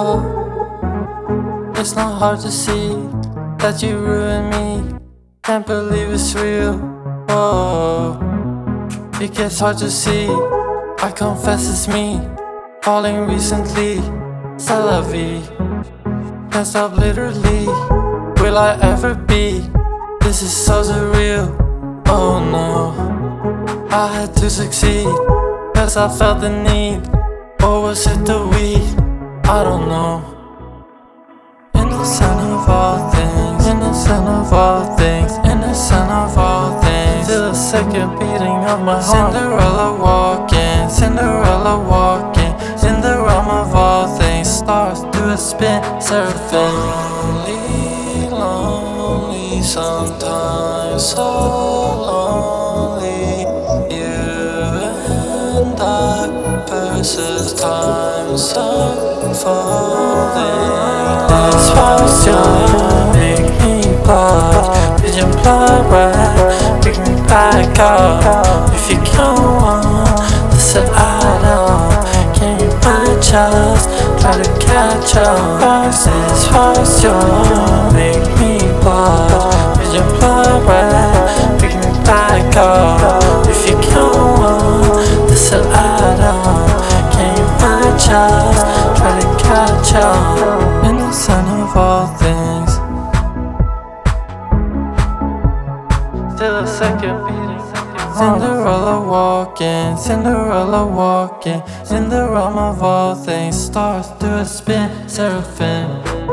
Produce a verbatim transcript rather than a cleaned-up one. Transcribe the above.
It's not hard to see that you ruined me. Can't believe it's real. Whoa, it gets hard to see. I confess it's me, falling recently. C'est la vie. Can't stop literally. Will I ever be? This is so surreal. Oh no, I had to succeed, cause I felt the need. Or was it the weed? I don't know. Innocent of all things, innocent of all things, innocent of all things. Till the second beating of my heart. Cinderella walking, Cinderella walking, in the realm of all things. Stars do a spin, seraphim. Lonely, lonely, sometimes so lonely. You and I versus time, so falling. This was your make me blush. Vision blood right, pick me back up. If you come on, this is I know. Can you match us? Try to catch up. This was your make me blush. Vision blood right, pick me back up. If you come on, this is I know. Can you match us? Try to catch up. Innocent of all things. Till the second beating. Cinderella walking, Cinderella walking, in the realm of all things. Stars do a spin, seraphim.